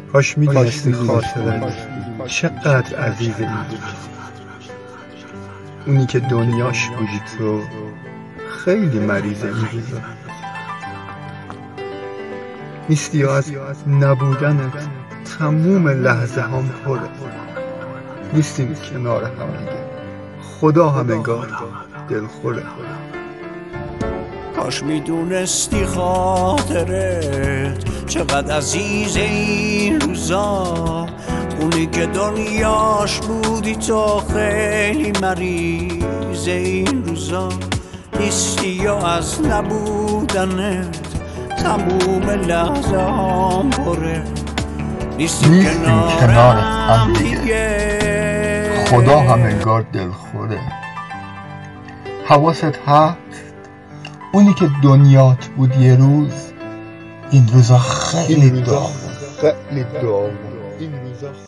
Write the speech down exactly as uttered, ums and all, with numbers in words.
کاش میدونستی خاطرت چقدر عزیز این روز، اونی که دنیاش بودی تو خیلی مریض این روزا. نیستی و از نبودنت تموم لحظه هم پره. نیستیم کنار هم دیگه، خدا همگار دلخوره. کاش میدونستی خاطرت چقدر عزیز این روزا، اونی که دنیاش بودی تو خیلی مریض این روزا. نیستی و از نبودنت تموم لحظه هم پره. نیستیم کنار هم دیگه، خدا همگار دلخوره. حواست هست اونی که دنیات بود یه روز، این روزا خیلی داغ خیلی داغ این روزا